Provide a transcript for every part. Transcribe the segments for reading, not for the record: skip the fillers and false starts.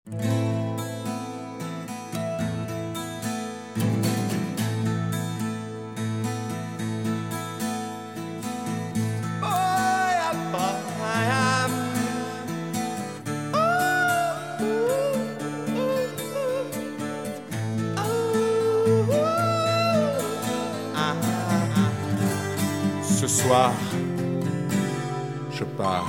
Ce soir, je pars.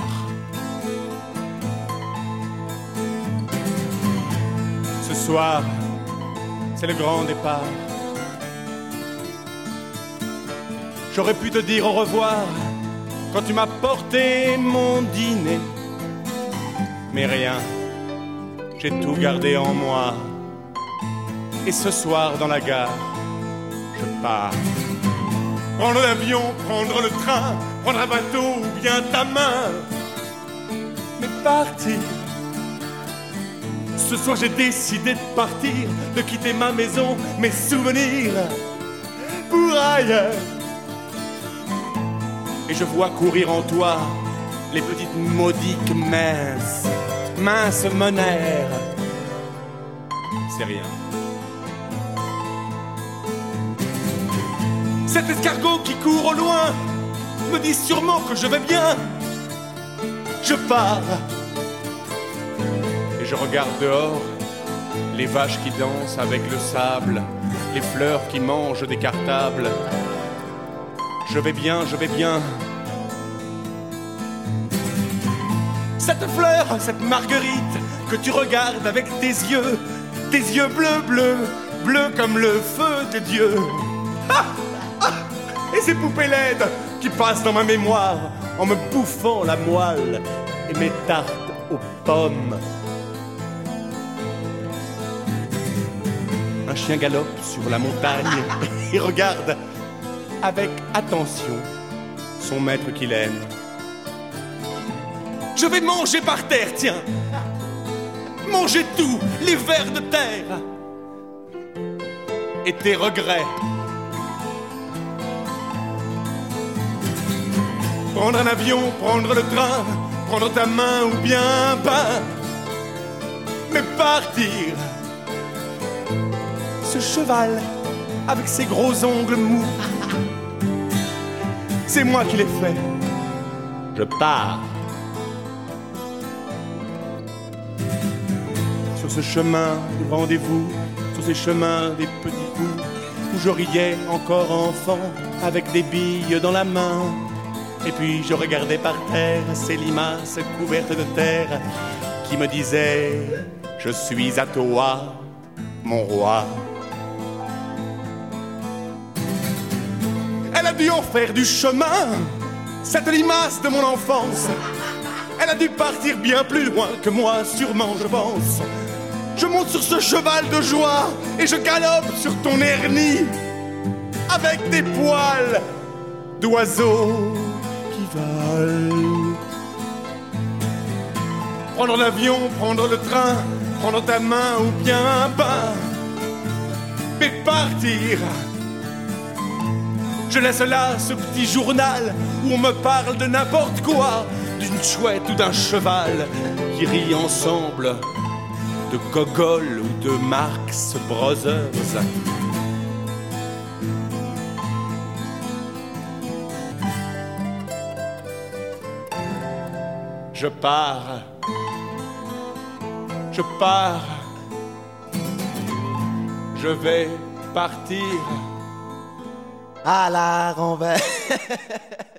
Ce soir, c'est le grand départ. J'aurais pu te dire au revoir quand tu m'as porté mon dîner. Mais rien, j'ai tout gardé en moi. Et ce soir dans la gare, je pars. Prendre l'avion, prendre le train, prendre un bateau ou bien ta main. Mais partir. Ce soir j'ai décidé de partir, de quitter ma maison, mes souvenirs, pour ailleurs. Et je vois courir en toi les petites maudiques minces monères. C'est rien. Cet escargot qui court au loin me dit sûrement que je vais bien. Je pars. Et je regarde dehors les vaches qui dansent avec le sable, les fleurs qui mangent des cartables. Je vais bien, je vais bien. Cette fleur, cette marguerite que tu regardes avec tes yeux bleus, bleus, bleus comme le feu de Dieu. Ah, ah, et ces poupées laides qui passent dans ma mémoire en me bouffant la moelle et mes tartes aux pommes. Un chien galope sur la montagne et regarde avec attention son maître qu'il aime. Je vais manger par terre, tiens. Manger tout, les vers de terre et tes regrets. Prendre un avion, prendre le train, prendre ta main ou bien un bain. Mais partir. Ce cheval avec ses gros ongles mous, c'est moi qui l'ai fait. Je pars. Sur ce chemin du rendez-vous, sur ces chemins des petits bouts, où je riais encore enfant avec des billes dans la main. Et puis je regardais par terre ces limaces couvertes de terre qui me disaient: je suis à toi, mon roi. Elle a dû en faire du chemin, cette limace de mon enfance. Elle a dû partir bien plus loin que moi, sûrement, je pense. Je monte sur ce cheval de joie et je galope sur ton hernie avec des poils d'oiseaux qui volent. Prendre l'avion, prendre le train, prendre ta main ou bien un bain, mais partir. Je laisse là ce petit journal où on me parle de n'importe quoi, d'une chouette ou d'un cheval qui rient ensemble, de Gogol ou de Marx Brothers. Je pars, je pars, je vais partir. À la renverse.